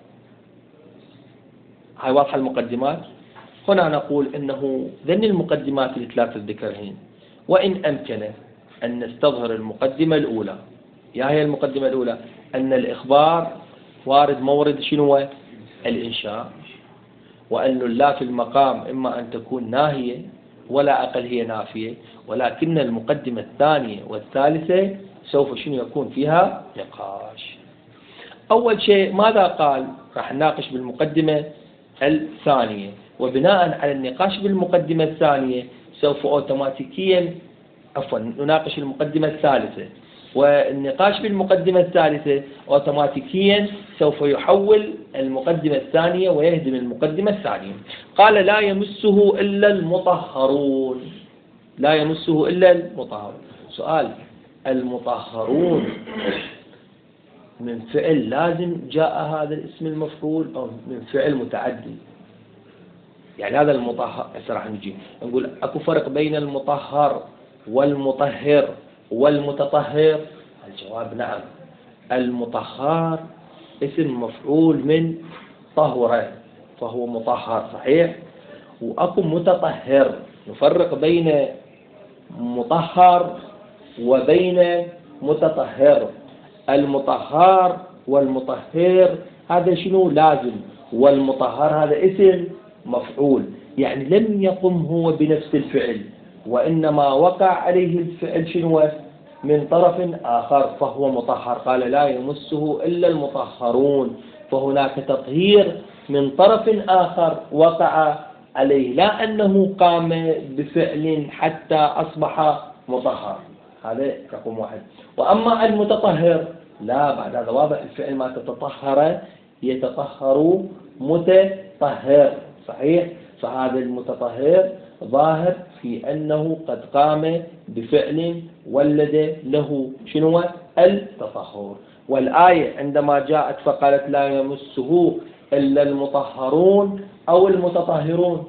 هاي واضحة المقدمات. هنا نقول إنه ذن المقدمات الثلاث الذكرهين، وإن أمكن أن نستظهر المقدمة الأولى. يا هي المقدمة الأولى أن الإخبار وارد مورد شنو؟ الإنشاء، وأن لا في المقام إما أن تكون ناهية ولا أقل هي نافية، ولكن المقدمة الثانية والثالثة سوف شنو يكون فيها نقاش. أول شيء ماذا قال؟ راح نناقش بالمقدمة الثانية، وبناء على النقاش بالمقدمة الثانية سوف أوتوماتيكيا عفوا نناقش المقدمة الثالثة، والنقاش بالمقدمة الثالثة أوتوماتيكيا سوف يحول المقدمة الثانية ويهدم المقدمة الثانية. قال لا يمسه إلا المطهرون. لا يمسه إلا المطهرون. سؤال، المطهرون من فعل لازم جاء هذا الاسم المفعول أو من فعل متعدي؟ يعني هذا المطهر هسه راح نجي نقول اكو فرق بين المطهر والمطهر والمتطهر. الجواب نعم. المطهر اسم مفعول من طهر فهو مطهر صحيح، واكو متطهر. نفرق بين مطهر وبين متطهر. المطهر والمطهر هذا شنو لازم، والمطهر هذا اسم مفعول، يعني لم يقم هو بنفس الفعل وإنما وقع عليه الفعل شنو من طرف آخر فهو مطهر. قال لا يمسه إلا المطهرون، فهناك تطهير من طرف آخر وقع عليه، لا أنه قام بفعل حتى أصبح مطهر. هذا رقم واحد. وأما المتطهر لا، بعد هذا واضح الفعل ما تتطهر يتطهر متطهر صحيح. فهذا المتطهر ظاهر في أنه قد قام بفعل ولد له شنو التطهر. والآية عندما جاءت فقالت لا يمسه إلا المطهرون أو المتطهرون.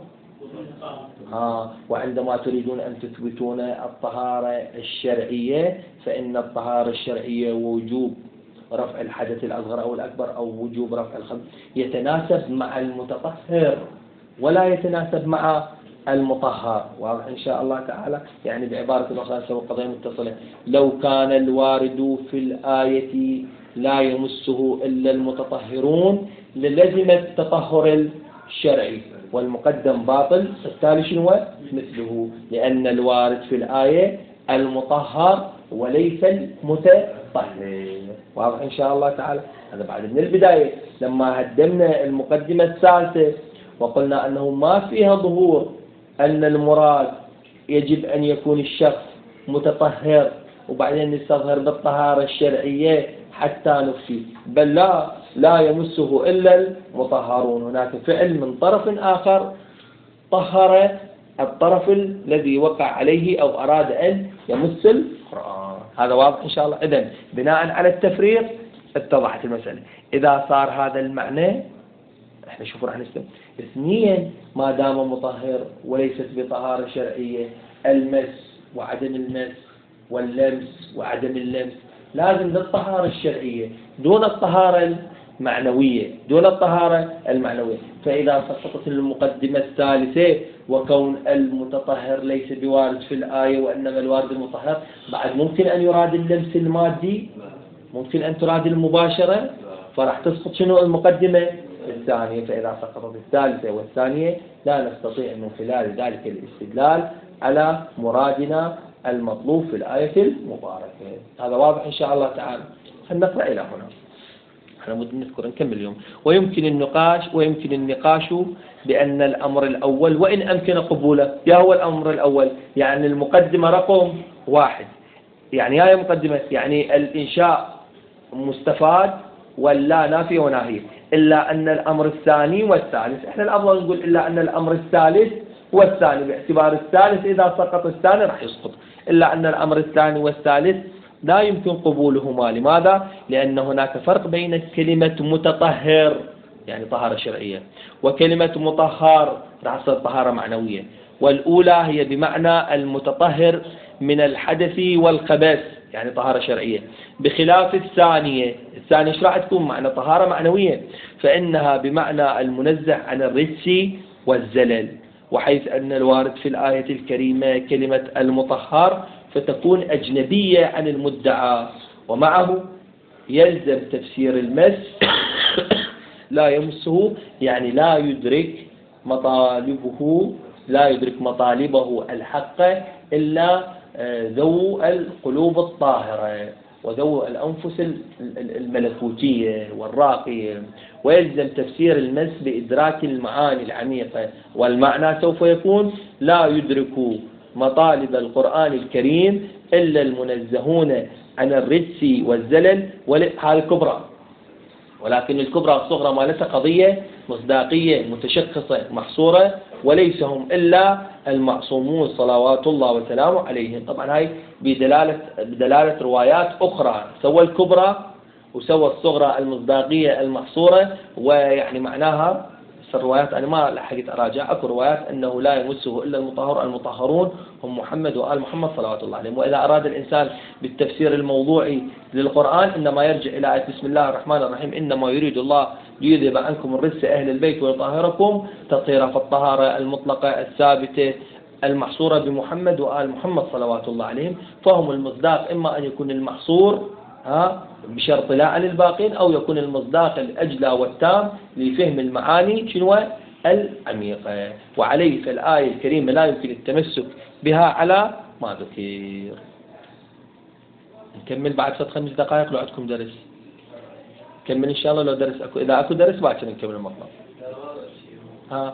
آه وعندما تريدون أن تثبتون الطهارة الشرعية فإن الطهارة الشرعية وجوب رفع الحدث الأصغر أو الأكبر أو وجوب رفع الخبث يتناسب مع المتطهر ولا يتناسب مع المطهر. واضح إن شاء الله تعالى. يعني بعبارة أخرى سوى قضية متصلة، لو كان الوارد في الآية لا يمسه إلا المتطهرون للزم التطهر الشرعي والمقدم باطل، التالي شنو مثله، لأن الوارد في الآية المطهر وليس المتطهر. واضح إن شاء الله تعالى. هذا بعد من البداية لما هدمنا المقدمة الثالثة وقلنا أنه ما فيها ظهور أن المراد يجب أن يكون الشخص متطهر وبعدين نستظهر بالطهارة الشرعية حتى نفي، بل لا لا يمسه إلا المطهرون. هناك فعل من طرف آخر طهر الطرف الذي وقع عليه أو أراد أن يمس القرآن. هذا واضح إن شاء الله. إذن بناء على التفريق اتضحت المسألة. إذا صار هذا المعنى احنا شوفوا راح نستمع. اثنين، ما دام مطهر وليست بطهارة شرعية، المس وعدم المس واللمس وعدم اللمس لازم للطهارة الشرعية دون الطهارة المعنوية، دون الطهارة المعنوية. فإذا سقطت المقدمة الثالثة وكون المتطهر ليس بوارد في الآية وإنما الوارد المطهر، بعد ممكن أن يراد اللمس المادي، ممكن أن تراد المباشرة، فراح تسقط شنو المقدمة الثانية. فإذا سقطت الثالثة والثانية لا نستطيع من خلال ذلك الاستدلال على مرادنا المطلوب في الآية المباركة. هذا واضح إن شاء الله تعالى. خلينا نقرأ إلى هنا، احنا ممكن نذكر نكمل اليوم. ويمكن النقاش ويمكن النقاش بأن الأمر الأول وإن أمكن قبوله. يا هو الأمر الأول؟ يعني المقدمة رقم واحد، يعني يا مقدمة يعني الإنشاء مستفاد ولا نافية وناهية، إلا أن الأمر الثاني والثالث، احنا الأفضل نقول إلا أن الأمر الثالث والثاني، باعتبار الثالث إذا سقط الثاني راح يسقط، إلا أن الأمر الثاني والثالث لا يمكن قبولهما. لماذا؟ لأن هناك فرق بين كلمة متطهر يعني طهارة شرعية وكلمة مطهر راح تصير طهارة معنوية، والأولى هي بمعنى المتطهر من الحدث والخبث يعني طهارة شرعية، بخلاف الثانية. الثانية ايش راح تكون؟ معنى طهارة معنوية، فإنها بمعنى المنزه عن الرجس والزلل. وحيث أن الوارد في الآية الكريمة كلمة المطهر فتكون أجنبية عن المدعى، ومعه يلزم تفسير المس لا يمسه، يعني لا يدرك مطالبه لا يدرك مطالبه الحق إلا ذو القلوب الطاهرة وذو الأنفس الملكوتية والراقية. ويلزم تفسير المس بإدراك المعاني العميقة، والمعنى سوف يكون لا يدرك مطالب القرآن الكريم إلا المنزهون عن الرجس والزلل. هذه الكبرى، ولكن الكبرى الصغرى مالتها قضية مصداقية متشخصة محصورة، وليس هم إلا المعصومون صلوات الله وسلامه عليهم. طبعا هاي بدلالة بدلالة روايات أخرى، سوى الكبرى وسوى الصغرى المصداقية المحصورة، ويعني معناها الروايات أنا ما لحقت أراجع، أكو روايات أنه لا يمسه إلا المطهر المطهرون هم محمد وآل محمد صلوات الله عليهم. وإذا أراد الإنسان بالتفسير الموضوعي للقرآن إنما يرجع إلى آية بسم الله الرحمن الرحيم إنما يريد الله ليذهب عنكم الرجس أهل البيت ويطهركم تطهيرا. فالطهارة المطلقة الثابتة المحصورة بمحمد وآل محمد صلوات الله عليهم فهم المصداق، إما أن يكون المحصور ها بشرط لا عن الباقين، أو يكون المصداق الأجلى والتام لفهم المعاني شنو العميقة. وعليه فالآية الكريمة لا يمكن التمسك بها على ما ذكر. نكمل بعد فترة خمس دقائق لو عندكم درس، نكمل إن شاء الله. لو درس أكو إذا أكو درس باكر نكمل المطلب. ها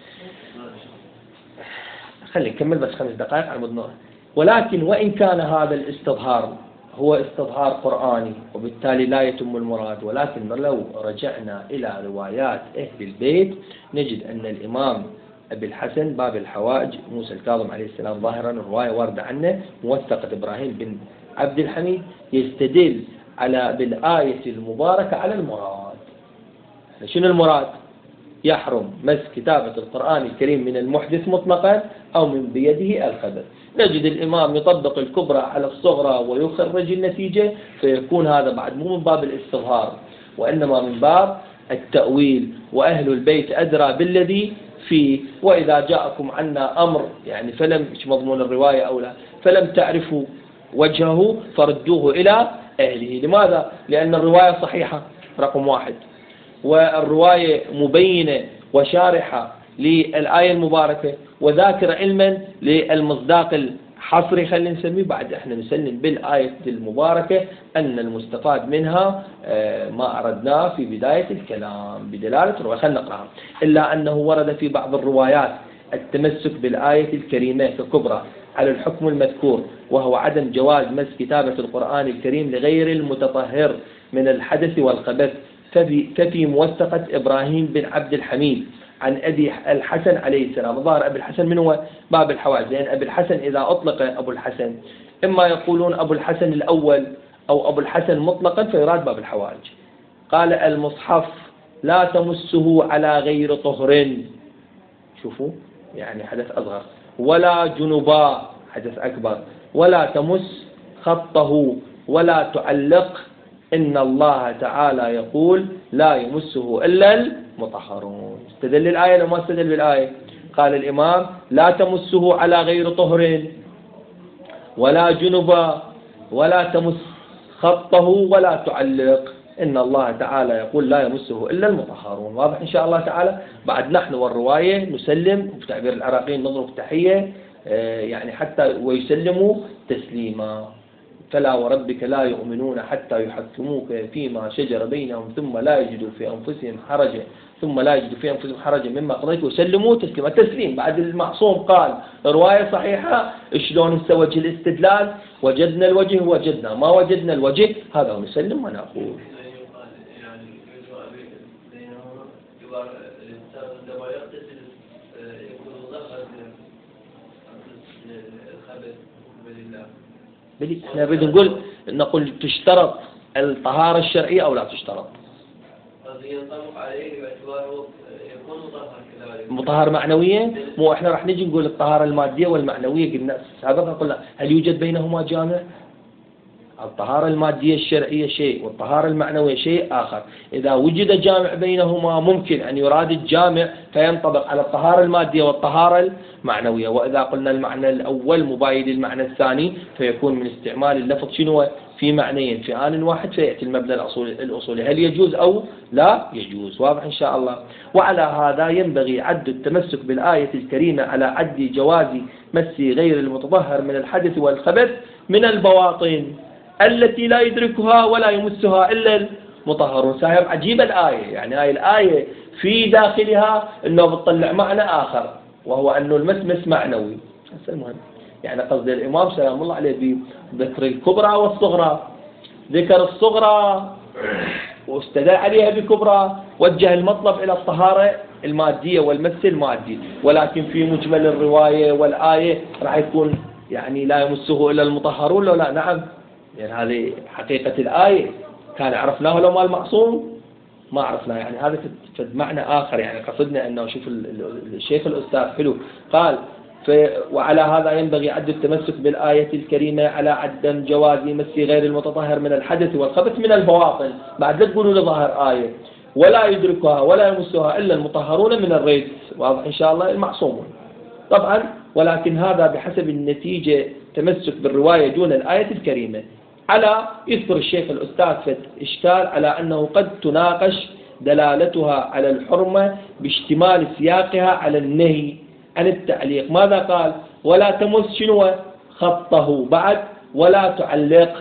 خلي نكمل بس خمس دقائق على مدنور. ولكن وإن كان هذا الاستظهار هو استظهار قرآني وبالتالي لا يتم المراد، ولكن لو رجعنا إلى روايات أهل البيت نجد أن الإمام أبي الحسن باب الحوائج موسى الكاظم عليه السلام ظاهرا الرواية واردة عنه موثقة إبراهيم بن عبد الحميد يستدل على بالآية المباركة على المراد. شنو المراد؟ يحرم مس كتابة القرآن الكريم من المحدث مطلقا أو من بيده الخبث. نجد الإمام يطبق الكبرى على الصغرى ويخرج النتيجة، فيكون هذا بعد مو من باب الاستظهار وإنما من باب التأويل، وأهل البيت أدرى بالذي فيه. وإذا جاءكم عنا أمر يعني فلم مش مضمون الرواية أو لا فلم تعرفوا وجهه فردوه إلى أهله. لماذا؟ لأن الرواية صحيحة رقم واحد، والرواية مبينة وشارحة للآية المباركة، وذاكر علما للمصداق الحصري خلينا نسميه. بعد احنا نسلم بالآية المباركة أن المستفاد منها ما أردناه في بداية الكلام بدلالة الرواية. خلينا نقرأها. إلا أنه ورد في بعض الروايات التمسك بالآية الكريمة ككبرى على الحكم المذكور، وهو عدم جواز مس كتابة القرآن الكريم لغير المتطهر من الحدث والخبث. ففي, ففي موثقة إبراهيم بن عبد الحميد عن أبي الحسن عليه السلام. ظهر أبي الحسن من هو؟ باب الحوائج، لأن أبي الحسن إذا أطلق أبو الحسن إما يقولون أبو الحسن الأول أو أبو الحسن مطلقا فيراد باب الحوائج. قال المصحف لا تمسه على غير طهر، شوفوا يعني حدث أصغر، ولا جنبا حدث أكبر، ولا تمس خطه ولا تعلق، إن الله تعالى يقول لا يمسه إلا المطهرون. استدل الآية لما استدل بالآية؟ قال الإمام لا تمسه على غير طهر ولا جنبا ولا تمس خطه ولا تعلق، إن الله تعالى يقول لا يمسه إلا المطهرون. واضح إن شاء الله تعالى. بعد نحن والرواية نسلم، وفي تعبير العراقيين نضرب تحية يعني حتى ويسلموا تسليما. فلا وربك لا يؤمنون حتى يحكموك فيما شجر بينهم ثم لا يجدوا في أنفسهم حرجا ثم لا يجدوا في أنفسهم حرجا مما قضيت وسلموا تسليما. التسليم بعد المعصوم قال رواية صحيحة، شلون هسه وجه الاستدلال؟ وجدنا الوجه وجدنا، ما وجدنا الوجه هذا نسلم ونقول. احنا بدنا نقول نقول تشترط الطهارة الشرعية أو لا تشترط؟ ينطبق عليه باعتباره يكون مطهر كذلك. مطهر معنويا؟ مو احنا راح نجي نقول الطهارة المادية والمعنوية، قلنا سابقا قلنا هل يوجد بينهما جامع؟ الطهارة المادية الشرعية شيء والطهارة المعنوية شيء آخر. إذا وجد جامع بينهما ممكن أن يراد الجامع فينطبق على الطهارة المادية والطهارة المعنوية، وإذا قلنا المعنى الأول مباين للمعنى الثاني فيكون من استعمال اللفظ شنو في معنيين في آن واحد فيأتي المبنى الأصولي الأصولي هل يجوز أو لا يجوز. واضح إن شاء الله. وعلى هذا ينبغي عد التمسك بالآية الكريمة على عد جواز مس غير المتطهر من الحدث والخبث من البواطن التي لا يدركها ولا يمسها إلا المطهرون. ساهم عجيب الآية، يعني هاي الآية في داخلها أنه بتطلع معنى آخر وهو أنه المس مس معنوي. هذا المهم. يعني قصد الإمام سلام الله عليه بذكر الكبرى والصغرى، ذكر الصغرى واستدل عليها بكبرى، وجه المطلب إلى الطهارة المادية والمس المادي، ولكن في مجمل الرواية والآية راح يكون يعني لا يمسه إلا المطهرون. لو لا نعم، يعني هذه حقيقة الآية كان عرفناه لو ما المعصوم ما عرفناه. يعني هذا في معنى آخر. يعني قصدنا أنه شوف الشيخ الأستاذ حلو قال وعلى هذا ينبغي عد التمسك بالآية الكريمة على عدم جواز مس غير المتطهر من الحدث والخبث من البواطن. بعد لا تقولوا لظاهر آية ولا يدركها ولا يمسها إلا المطهرون من الرجس. واضح إن شاء الله المعصومون طبعا، ولكن هذا بحسب النتيجة تمسك بالرواية دون الآية الكريمة. على يذكر الشيخ الأستاذ في إشكال على أنه قد تناقش دلالتها على الحرمة باشتمال سياقها على النهي عن التعليق. ماذا قال؟ ولا تمس شنو خطه، بعد ولا تعلق.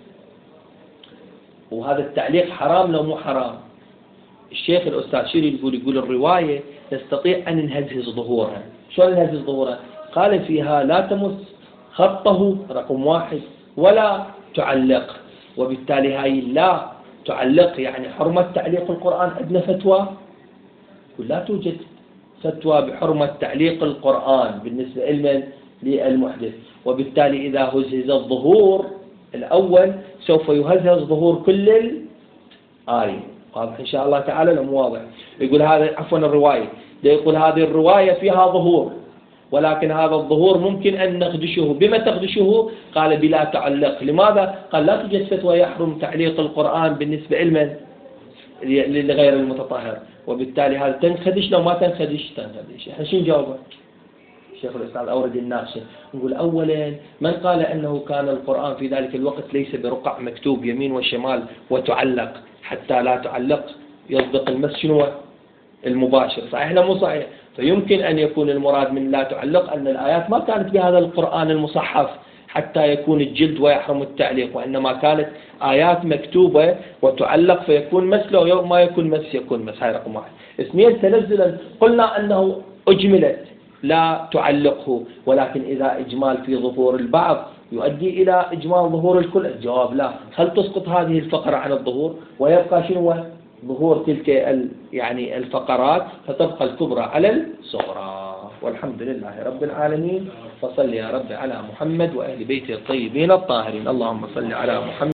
وهذا التعليق حرام لو مو حرام؟ الشيخ الأستاذ شيري يقول يقول الرواية تستطيع أن نهزهز ظهورها. شلون نهزهز ظهورها؟ قال فيها لا تمس خطه رقم واحد ولا تعلق، وبالتالي هاي لا تعلق يعني حرمة تعليق القرآن. عندنا فتوى ولا توجد فتوى بحرمة تعليق القرآن بالنسبة لمن للمحدث، وبالتالي إذا هزهز الظهور الأول سوف يهزهز ظهور كل الآية. واضح إن شاء الله تعالى لو مو واضح؟ يقول هذا عفوا الرواية يقول هذه الرواية فيها ظهور، ولكن هذا الظهور ممكن أن نخدشه. بما تخدشه؟ قال بلا تعلق. لماذا؟ قال لا توجد فتوى يحرم تعليق القرآن بالنسبة لمن لغير المتطهر، وبالتالي هذا تنخدش لو ما تنخدش تنخدش. احنا شو نجاوبه؟ الشيخ الأستاذ أورد الناقشة. نقول أولا من قال أنه كان القرآن في ذلك الوقت ليس برقع مكتوب يمين وشمال وتعلق حتى لا تعلق يصدق المس شنو المباشر؟ صحيح لا مو صحيح؟ فيمكن أن يكون المراد من لا تعلق أن الآيات ما كانت بهذا القرآن المصحف حتى يكون الجلد ويحرم التعليق، وإنما كانت آيات مكتوبة وتعلق فيكون مس، لو ما يكون مس يكون مس. هاي رقم واحد. اثنين تنزلا قلنا أنه أجملت لا تعلقه، ولكن إذا إجمال في ظهور البعض يؤدي إلى إجمال ظهور الكل. الجواب لا. هل تسقط هذه الفقرة عن الظهور ويبقى شنو ظهور تلك يعني الفقرات، فتبقى الكبرى على الصغرى. والحمد لله رب العالمين. فصل يا رب على محمد وأهل بيته الطيبين الطاهرين. اللهم صل على محمد.